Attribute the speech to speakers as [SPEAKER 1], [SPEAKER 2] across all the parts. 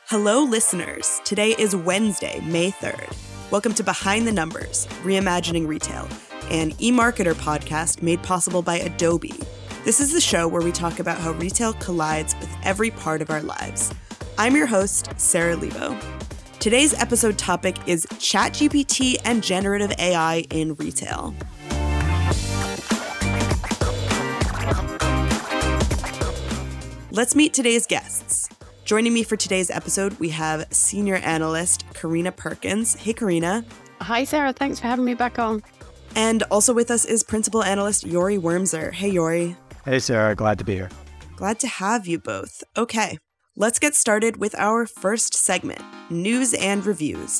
[SPEAKER 1] Hello, listeners. Today is Wednesday, May 3rd. Welcome to Behind the Numbers, Reimagining Retail, an eMarketer podcast made possible by Adobe. This is the show where we talk about how retail collides with every part of our lives. I'm your host, Sarah Lebo. Today's episode topic is ChatGPT and generative AI in retail. Let's meet today's guests. Joining me for today's episode, we have senior analyst Karina Perkins. Hey, Karina.
[SPEAKER 2] Hi, Sarah. Thanks for having me back on.
[SPEAKER 1] And also with us is principal analyst Yori Wormser. Hey, Yori.
[SPEAKER 3] Hey, Sarah. Glad to be here.
[SPEAKER 1] Glad to have you both. Okay, let's get started with our first segment, News and Reviews,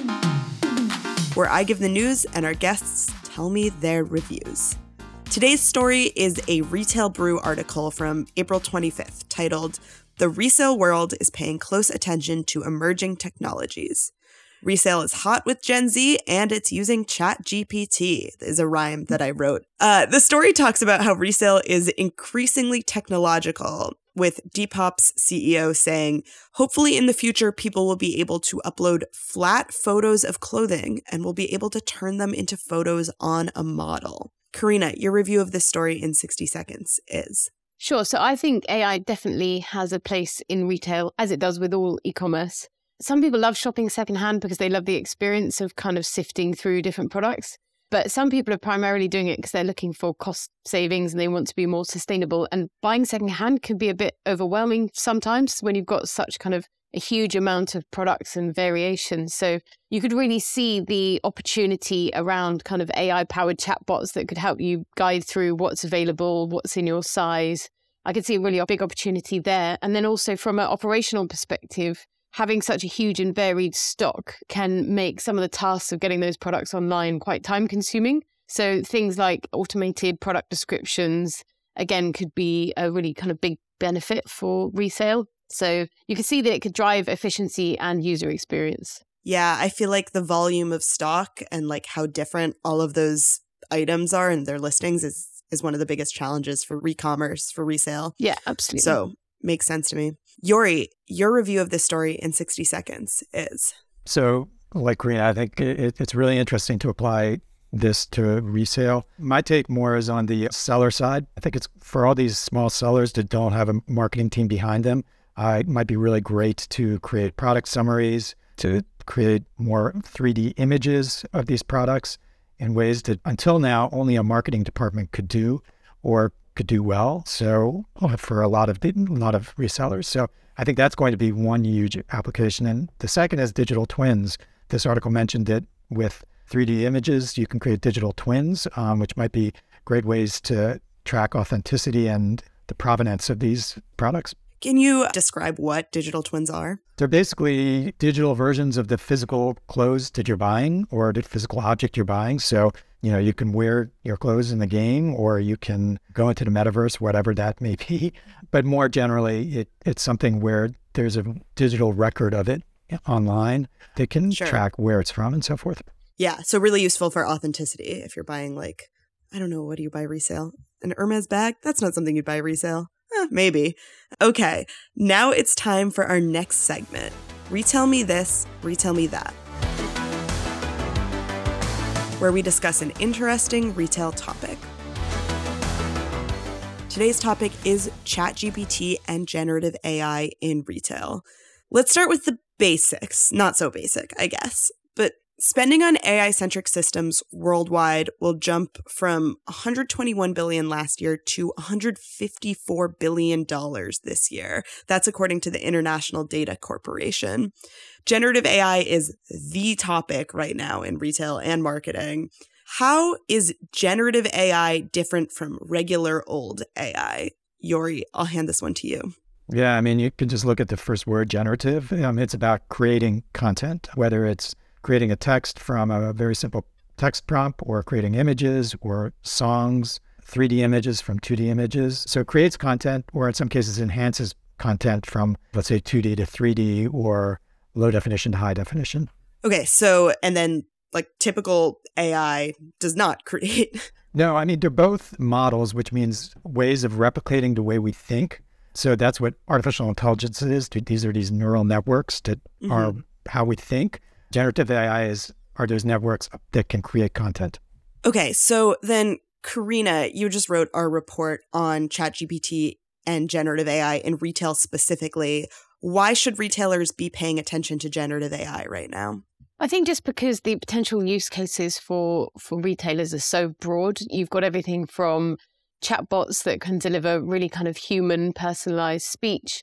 [SPEAKER 1] where I give the news and our guests tell me their reviews. Today's story is a Retail Brew article from April 25th titled, "The Resale World is Paying Close Attention to Emerging Technologies. Resale is hot with Gen Z and it's using ChatGPT," is a rhyme that I wrote. The story talks about how resale is increasingly technological, with Depop's CEO saying, hopefully in the future, people will be able to upload flat photos of clothing and will be able to turn them into photos on a model. Karina, your review of this story in 60 seconds is...
[SPEAKER 2] Sure. So I think AI definitely has a place in retail, as it does with all e-commerce. Some people love shopping secondhand because they love the experience of kind of sifting through different products. But some people are primarily doing it because they're looking for cost savings and they want to be more sustainable. And buying secondhand can be a bit overwhelming sometimes when you've got such kind of a huge amount of products and variations. So you could really see the opportunity around kind of AI-powered chatbots that could help you guide through what's available, what's in your size. I could see a really big opportunity there. And then also from an operational perspective, having such a huge and varied stock can make some of the tasks of getting those products online quite time-consuming. So things like automated product descriptions, again, could be a really kind of big benefit for resale. So you can see that it could drive efficiency and user experience.
[SPEAKER 1] Yeah, I feel like the volume of stock and like how different all of those items are in their listings is one of the biggest challenges for re-commerce, for resale.
[SPEAKER 2] Yeah, absolutely.
[SPEAKER 1] So makes sense to me. Yori, your review of this story in 60 seconds is?
[SPEAKER 3] So, like Karina, I think it's really interesting to apply this to resale. My take more is on the seller side. I think it's for all these small sellers that don't have a marketing team behind them. It might be really great to create product summaries, to create more 3D images of these products in ways that until now only a marketing department could do or could do well. So for a lot of resellers. So I think that's going to be one huge application. And the second is digital twins. This article mentioned that with 3D images, you can create digital twins, which might be great ways to track authenticity and the provenance of these products.
[SPEAKER 1] Can you describe what digital twins are?
[SPEAKER 3] They're basically digital versions of the physical clothes that you're buying or the physical object you're buying. So, you can wear your clothes in the game or you can go into the metaverse, whatever that may be. But more generally, it's something where there's a digital record of it online that can track where it's from and so forth.
[SPEAKER 1] Yeah, so really useful for authenticity if you're buying like, I don't know, what do you buy resale? An Hermes bag? That's not something you'd buy resale. Maybe. Okay, now it's time for our next segment. Retell me this, retell me that, where we discuss an interesting retail topic. Today's topic is ChatGPT and generative AI in retail. Let's start with the basics. Not so basic, I guess. But spending on AI-centric systems worldwide will jump from $121 billion last year to $154 billion this year. That's according to the International Data Corporation. Generative AI is the topic right now in retail and marketing. How is generative AI different from regular old AI? Yori, I'll hand this one to you.
[SPEAKER 3] Yeah, I mean, you can just look at the first word, generative. It's about creating content, whether it's creating a text from a very simple text prompt or creating images or songs, 3D images from 2D images. So it creates content or in some cases enhances content from, let's say, 2D to 3D or low definition to high definition.
[SPEAKER 1] Okay, so, and then like typical AI does not create.
[SPEAKER 3] No, I mean, they're both models, which means ways of replicating the way we think. So that's what artificial intelligence is. These are these neural networks that are how we think. Generative AI are those networks that can create content.
[SPEAKER 1] Okay, so then Karina, you just wrote our report on ChatGPT and generative AI in retail specifically. Why should retailers be paying attention to generative AI right now?
[SPEAKER 2] I think just because the potential use cases for retailers are so broad. You've got everything from chatbots that can deliver really kind of human personalized speech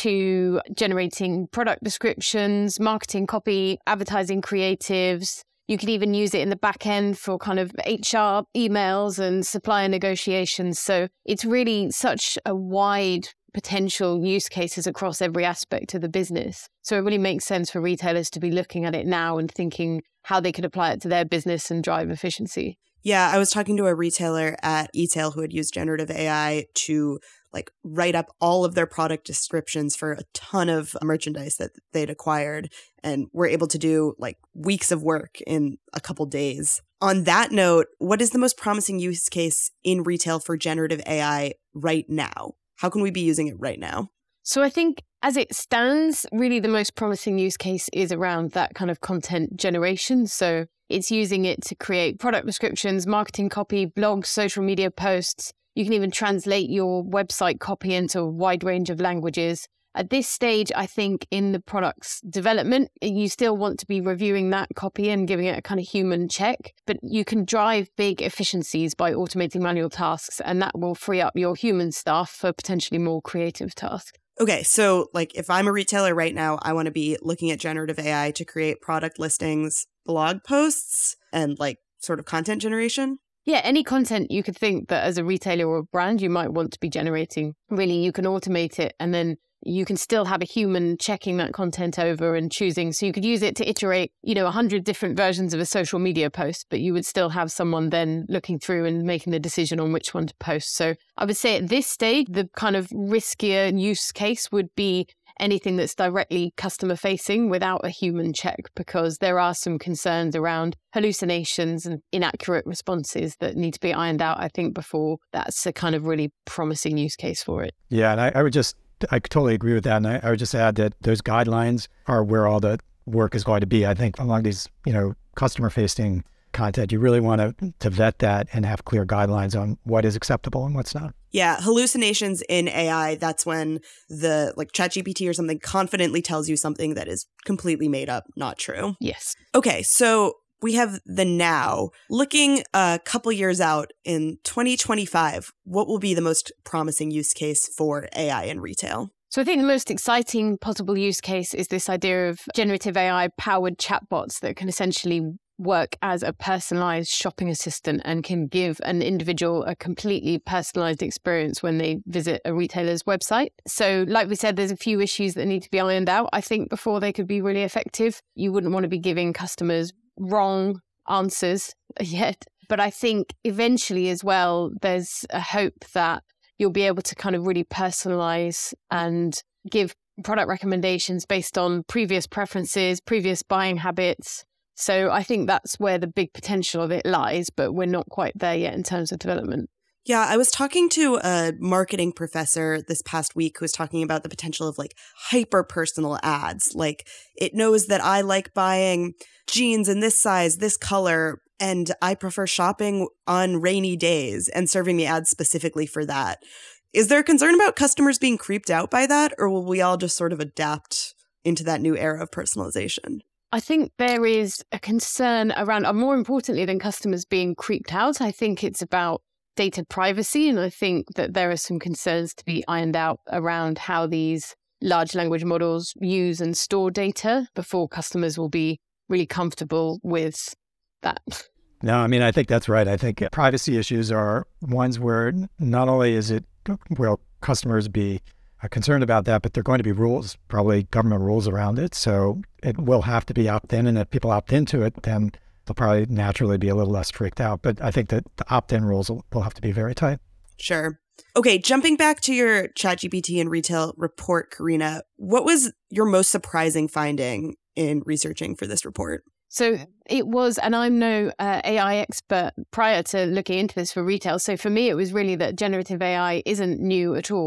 [SPEAKER 2] to generating product descriptions, marketing copy, advertising creatives. You could even use it in the back end for kind of HR emails and supplier negotiations. So it's really such a wide potential use cases across every aspect of the business. So it really makes sense for retailers to be looking at it now and thinking how they could apply it to their business and drive efficiency.
[SPEAKER 1] Yeah, I was talking to a retailer at eTail who had used generative AI to write up all of their product descriptions for a ton of merchandise that they'd acquired and were able to do weeks of work in a couple days. On that note, what is the most promising use case in retail for generative AI right now? How can we be using it right now?
[SPEAKER 2] So I think as it stands, really the most promising use case is around that kind of content generation. So it's using it to create product descriptions, marketing copy, blogs, social media posts. You can even translate your website copy into a wide range of languages. At this stage, I think in the product's development, you still want to be reviewing that copy and giving it a kind of human check, but you can drive big efficiencies by automating manual tasks, and that will free up your human staff for potentially more creative tasks.
[SPEAKER 1] Okay, so if I'm a retailer right now, I want to be looking at generative AI to create product listings, blog posts, and sort of content generation.
[SPEAKER 2] Yeah, any content you could think that as a retailer or a brand you might want to be generating. Really, you can automate it and then you can still have a human checking that content over and choosing. So you could use it to iterate, 100 different versions of a social media post, but you would still have someone then looking through and making the decision on which one to post. So I would say at this stage, the kind of riskier use case would be anything that's directly customer facing without a human check, because there are some concerns around hallucinations and inaccurate responses that need to be ironed out, I think, before that's a kind of really promising use case for it.
[SPEAKER 3] Yeah, and I totally agree with that. And I would just add that those guidelines are where all the work is going to be. I think along these, customer facing content, you really want to vet that and have clear guidelines on what is acceptable and what's not.
[SPEAKER 1] Yeah, hallucinations in AI, that's when the ChatGPT or something confidently tells you something that is completely made up, not true.
[SPEAKER 2] Yes.
[SPEAKER 1] Okay, so we have the now. Looking a couple years out in 2025, what will be the most promising use case for AI in retail?
[SPEAKER 2] So I think the most exciting possible use case is this idea of generative AI powered chatbots that can essentially work as a personalized shopping assistant and can give an individual a completely personalized experience when they visit a retailer's website. So like we said, there's a few issues that need to be ironed out, I think, before they could be really effective. You wouldn't want to be giving customers wrong answers yet. But I think eventually as well, there's a hope that you'll be able to kind of really personalize and give product recommendations based on previous preferences, previous buying habits. So I think that's where the big potential of it lies, but we're not quite there yet in terms of development.
[SPEAKER 1] Yeah, I was talking to a marketing professor this past week who was talking about the potential of hyper-personal ads. It knows that I like buying jeans in this size, this color, and I prefer shopping on rainy days and serving me ads specifically for that. Is there a concern about customers being creeped out by that, or will we all just sort of adapt into that new era of personalization?
[SPEAKER 2] I think there is a concern around, more importantly than customers being creeped out, I think it's about data privacy. And I think that there are some concerns to be ironed out around how these large language models use and store data before customers will be really comfortable with that.
[SPEAKER 3] No, I mean, I think that's right. I think privacy issues are ones where not only will customers be concerned about that, but there are going to be rules, probably government rules around it. So it will have to be opt-in, and if people opt into it, then they'll probably naturally be a little less freaked out. But I think that the opt-in rules will have to be very tight.
[SPEAKER 1] Sure. Okay, jumping back to your ChatGPT and retail report, Karina, what was your most surprising finding in researching for this report?
[SPEAKER 2] So it was, and I'm no AI expert prior to looking into this for retail. So for me, it was really that generative AI isn't new at all.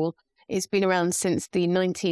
[SPEAKER 2] It's been around since the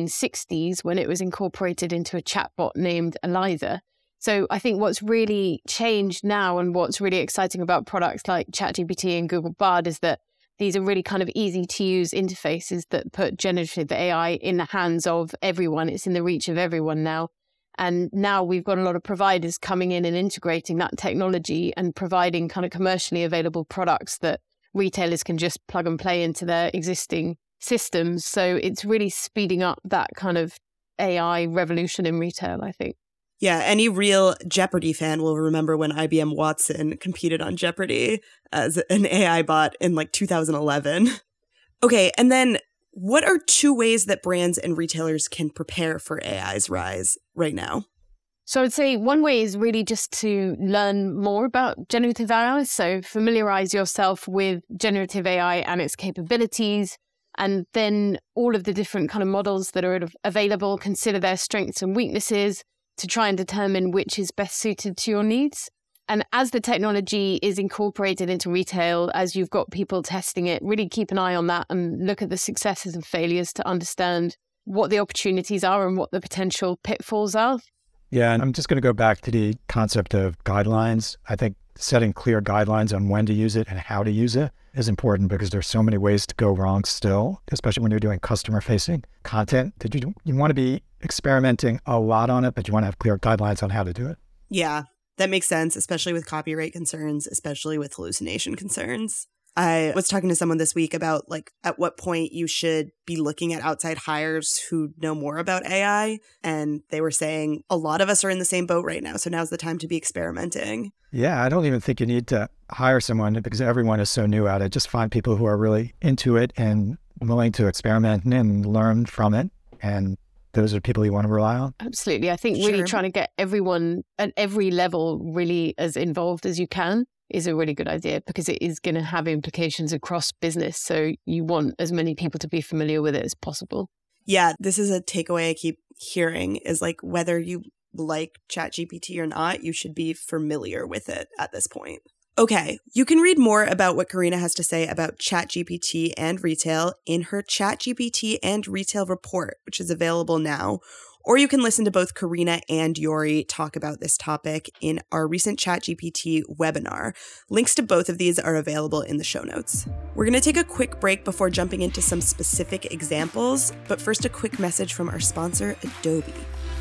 [SPEAKER 2] 1960s when it was incorporated into a chatbot named Eliza. So I think what's really changed now and what's really exciting about products like ChatGPT and Google Bard is that these are really kind of easy to use interfaces that put generative AI in the hands of everyone. It's in the reach of everyone now. And now we've got a lot of providers coming in and integrating that technology and providing kind of commercially available products that retailers can just plug and play into their existing systems. So it's really speeding up that kind of AI revolution in retail, I think.
[SPEAKER 1] Yeah, any real Jeopardy fan will remember when IBM Watson competed on Jeopardy as an AI bot in like 2011. Okay, and then what are 2 ways that brands and retailers can prepare for AI's rise right now?
[SPEAKER 2] So I'd say one way is really just to learn more about generative AI. So familiarize yourself with generative AI and its capabilities, and then all of the different kind of models that are available, consider their strengths and weaknesses to try and determine which is best suited to your needs. And as the technology is incorporated into retail, as you've got people testing it, really keep an eye on that and look at the successes and failures to understand what the opportunities are and what the potential pitfalls are.
[SPEAKER 3] Yeah, and I'm just going to go back to the concept of guidelines. I think setting clear guidelines on when to use it and how to use it is important because there's so many ways to go wrong still, especially when you're doing customer-facing content. That you want to be experimenting a lot on it, but you want to have clear guidelines on how to do it.
[SPEAKER 1] Yeah, that makes sense, especially with copyright concerns, especially with hallucination concerns. I was talking to someone this week about like at what point you should be looking at outside hires who know more about AI. And they were saying a lot of us are in the same boat right now. So now's the time to be experimenting.
[SPEAKER 3] Yeah, I don't even think you need to hire someone because everyone is so new at it. Just find people who are really into it and willing to experiment and learn from it. And those are people you want to rely on.
[SPEAKER 2] Absolutely. I think really trying to get everyone at every level really as involved as you can is a really good idea because it is going to have implications across business. So you want as many people to be familiar with it as possible.
[SPEAKER 1] Yeah, this is a takeaway I keep hearing is like whether you like ChatGPT or not, you should be familiar with it at this point. Okay, you can read more about what Karina has to say about ChatGPT and retail in her ChatGPT and Retail report, which is available now. Or you can listen to both Karina and Yori talk about this topic in our recent ChatGPT webinar. Links to both of these are available in the show notes. We're going to take a quick break before jumping into some specific examples, but first a quick message from our sponsor, Adobe.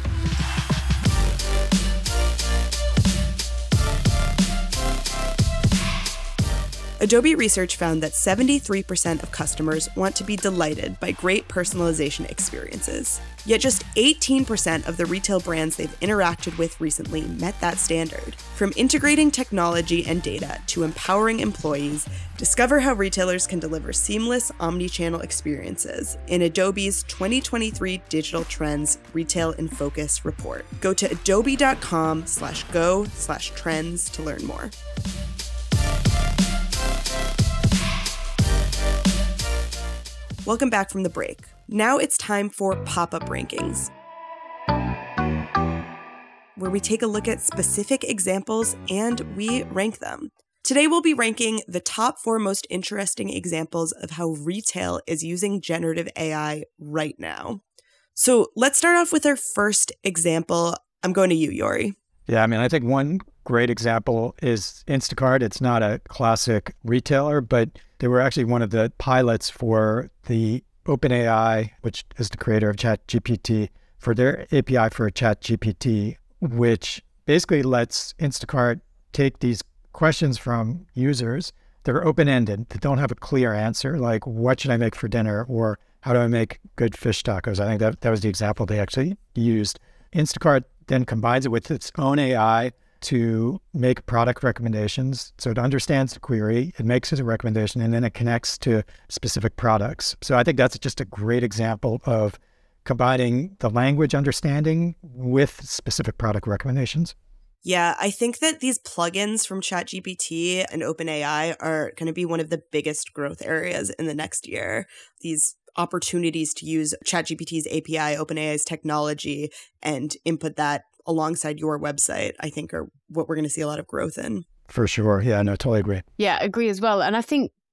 [SPEAKER 1] Adobe research found that 73% of customers want to be delighted by great personalization experiences. Yet just 18% of the retail brands they've interacted with recently met that standard. From integrating technology and data to empowering employees, discover how retailers can deliver seamless omni-channel experiences in Adobe's 2023 Digital Trends Retail in Focus report. Go to adobe.com/go/trends to learn more. Welcome back from the break. Now it's time for Pop-Up Rankings, where we take a look at specific examples and we rank them. Today we'll be ranking the top 4 most interesting examples of how retail is using generative AI right now. So let's start off with our first example. I'm going to you, Yori.
[SPEAKER 3] Yeah, I mean, I think one great example is Instacart. It's not a classic retailer, but they were actually one of the pilots for the OpenAI, which is the creator of ChatGPT, for their API for ChatGPT, which basically lets Instacart take these questions from users that are open-ended, that don't have a clear answer, like what should I make for dinner or how do I make good fish tacos? I think that was the example they actually used. Instacart then combines it with its own AI to make product recommendations. So it understands the query, it makes it a recommendation, and then it connects to specific products. So I think that's just a great example of combining the language understanding with specific product recommendations.
[SPEAKER 1] Yeah, I think that these plugins from ChatGPT and OpenAI are going to be one of the biggest growth areas in the next year. These opportunities to use ChatGPT's API, OpenAI's technology, and input that alongside your website, I think are what we're going to see a lot of growth in.
[SPEAKER 3] For sure. Yeah, no, totally agree.
[SPEAKER 2] Yeah, agree as well. And I think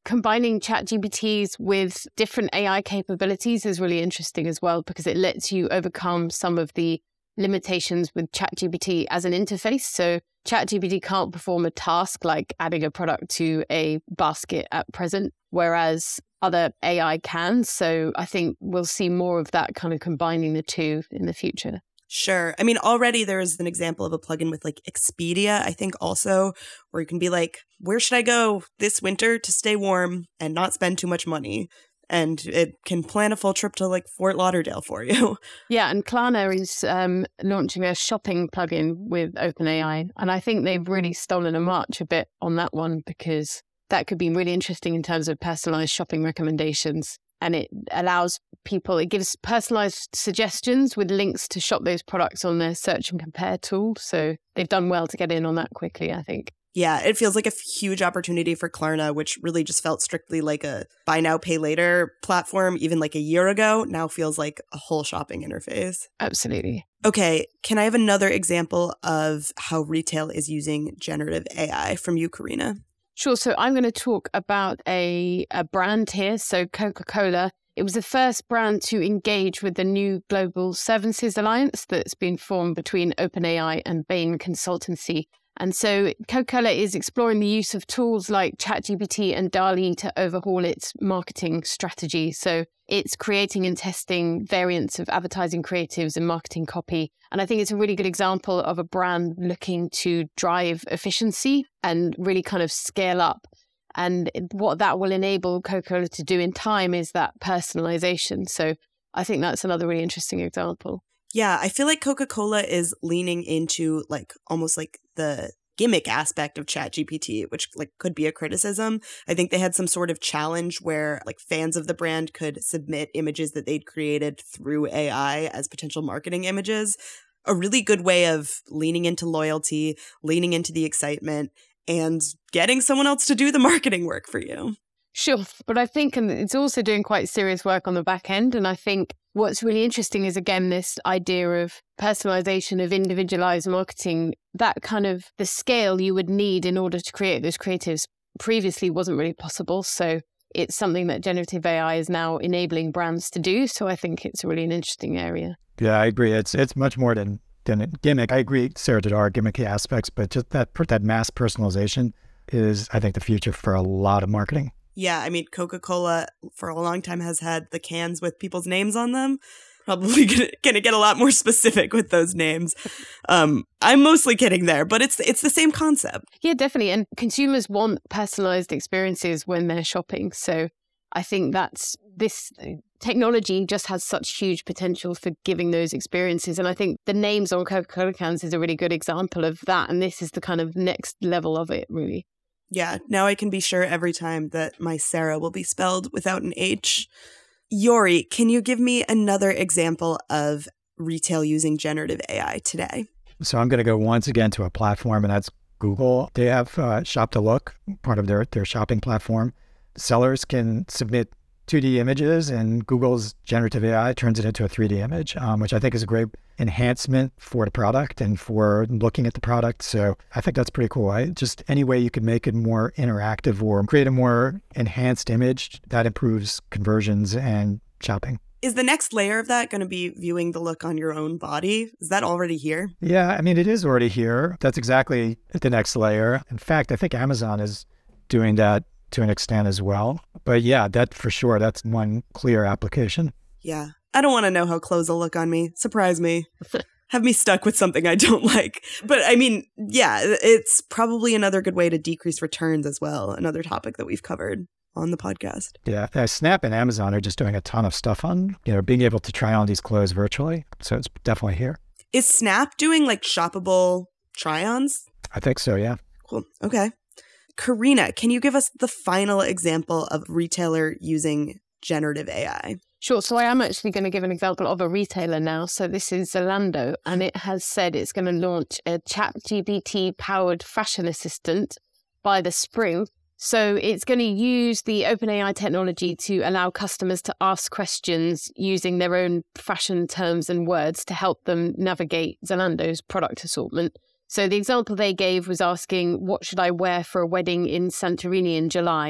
[SPEAKER 2] combining ChatGPTs with different AI capabilities is really interesting as well, because it lets you overcome some of the limitations with ChatGPT as an interface. So ChatGPT can't perform a task like adding a product to a basket at present, whereas other AI can. So I think we'll see more of that kind of combining the two in the future.
[SPEAKER 1] Sure. I mean, already there is an example of a plugin with like Expedia, I think also, where you can be like, where should I go this winter to stay warm and not spend too much money? And it can plan a full trip to like Fort Lauderdale for you.
[SPEAKER 2] Yeah, and Klarna is launching a shopping plugin with OpenAI. And I think they've really stolen a march a bit on that one, because that could be really interesting in terms of personalized shopping recommendations. And it allows people, it gives personalized suggestions with links to shop those products on their search and compare tool. So they've done well to get in on that quickly, I think.
[SPEAKER 1] Yeah, it feels like a huge opportunity for Klarna, which really just felt strictly like a buy now, pay later platform even like a year ago. Now feels like a whole shopping interface.
[SPEAKER 2] Absolutely.
[SPEAKER 1] Okay, can I have another example of how retail is using generative AI from you, Karina?
[SPEAKER 2] Sure. So I'm going to talk about a brand here. So Coca-Cola. It was the first brand to engage with the new Global Services Alliance that's been formed between OpenAI and Bain Consultancy. And so Coca-Cola is exploring the use of tools like ChatGPT and DALL-E to overhaul its marketing strategy. So it's creating and testing variants of advertising creatives and marketing copy. And I think it's a really good example of a brand looking to drive efficiency and really kind of scale up. And what that will enable Coca-Cola to do in time is that personalization. So I think that's another really interesting example.
[SPEAKER 1] Yeah, I feel like Coca-Cola is leaning into like almost like the gimmick aspect of ChatGPT, which like could be a criticism. I think they had some sort of challenge where like fans of the brand could submit images that they'd created through AI as potential marketing images. A really good way of leaning into loyalty, leaning into the excitement, and getting someone else to do the marketing work for you.
[SPEAKER 2] Sure. But I think it's also doing quite serious work on the back end. And I think what's really interesting is, again, this idea of personalization, of individualized marketing, that kind of the scale you would need in order to create those creatives previously wasn't really possible. So it's something that generative AI is now enabling brands to do. So I think it's really an interesting area.
[SPEAKER 3] Yeah, I agree. It's much more than a gimmick. I agree, Sarah, there are gimmicky aspects, but just that mass personalization is, I think, the future for a lot of marketing.
[SPEAKER 1] Yeah, I mean, Coca-Cola for a long time has had the cans with people's names on them. Probably gonna get a lot more specific with those names. I'm mostly kidding there, but it's the same concept.
[SPEAKER 2] Yeah, definitely. And consumers want personalized experiences when they're shopping. So I think this technology just has such huge potential for giving those experiences. And I think the names on Coca-Cola cans is a really good example of that. And this is the kind of next level of it, really.
[SPEAKER 1] Yeah, now I can be sure every time that my Sarah will be spelled without an H. Yori, can you give me another example of retail using generative AI today?
[SPEAKER 3] So I'm going to go once again to a platform, and that's Google. They have Shop to Look, part of their shopping platform. Sellers can submit 2D images, and Google's generative AI turns it into a 3D image, which I think is a great enhancement for the product and for looking at the product. So I think that's pretty cool. Just any way you can make it more interactive or create a more enhanced image, that improves conversions and shopping.
[SPEAKER 1] Is the next layer of that going to be viewing the look on your own body? Is that already here?
[SPEAKER 3] Yeah, I mean, it is already here. That's exactly the next layer. In fact, I think Amazon is doing that to an extent as well. But yeah, that for sure, that's one clear application.
[SPEAKER 1] Yeah. I don't want to know how clothes will look on me. Surprise me. Have me stuck with something I don't like. But I mean, yeah, it's probably another good way to decrease returns as well. Another topic that we've covered on the podcast.
[SPEAKER 3] Yeah. Snap and Amazon are just doing a ton of stuff on, being able to try on these clothes virtually. So it's definitely here.
[SPEAKER 1] Is Snap doing like shoppable try-ons?
[SPEAKER 3] I think so, yeah.
[SPEAKER 1] Cool. Okay. Karina, can you give us the final example of retailer using generative AI?
[SPEAKER 2] Sure. So I am actually going to give an example of a retailer now. So this is Zalando, and it has said it's going to launch a ChatGPT-powered fashion assistant by the spring. So it's going to use the OpenAI technology to allow customers to ask questions using their own fashion terms and words to help them navigate Zalando's product assortment. So the example they gave was asking, what should I wear for a wedding in Santorini in July?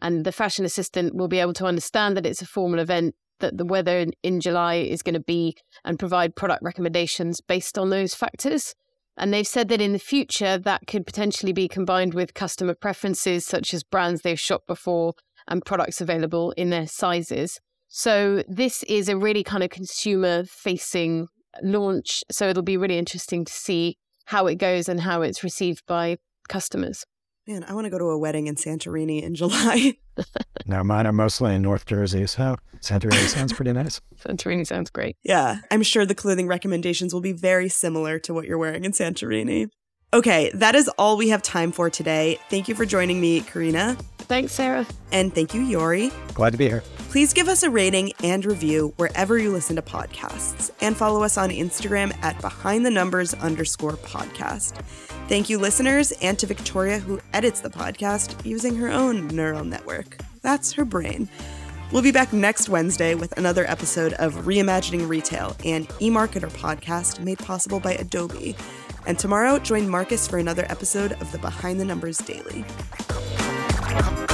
[SPEAKER 2] And the fashion assistant will be able to understand that it's a formal event, that the weather in July is going to be, and provide product recommendations based on those factors. And they've said that in the future, that could potentially be combined with customer preferences, such as brands they've shopped before and products available in their sizes. So this is a really kind of consumer-facing launch. So it'll be really interesting to see how it goes and how it's received by customers.
[SPEAKER 1] Man, I want to go to a wedding in Santorini in July.
[SPEAKER 3] Now, mine are mostly in North Jersey, so Santorini sounds pretty nice.
[SPEAKER 2] Santorini sounds great.
[SPEAKER 1] Yeah, I'm sure the clothing recommendations will be very similar to what you're wearing in Santorini. Okay, that is all we have time for today. Thank you for joining me, Karina.
[SPEAKER 2] Thanks, Sarah.
[SPEAKER 1] And thank you, Yori.
[SPEAKER 3] Glad to be here.
[SPEAKER 1] Please give us a rating and review wherever you listen to podcasts, and follow us on Instagram at @behindthenumbers_podcast. Thank you, listeners, and to Victoria, who edits the podcast using her own neural network. That's her brain. We'll be back next Wednesday with another episode of Reimagining Retail, an eMarketer podcast made possible by Adobe. And tomorrow, join Marcus for another episode of the Behind the Numbers Daily.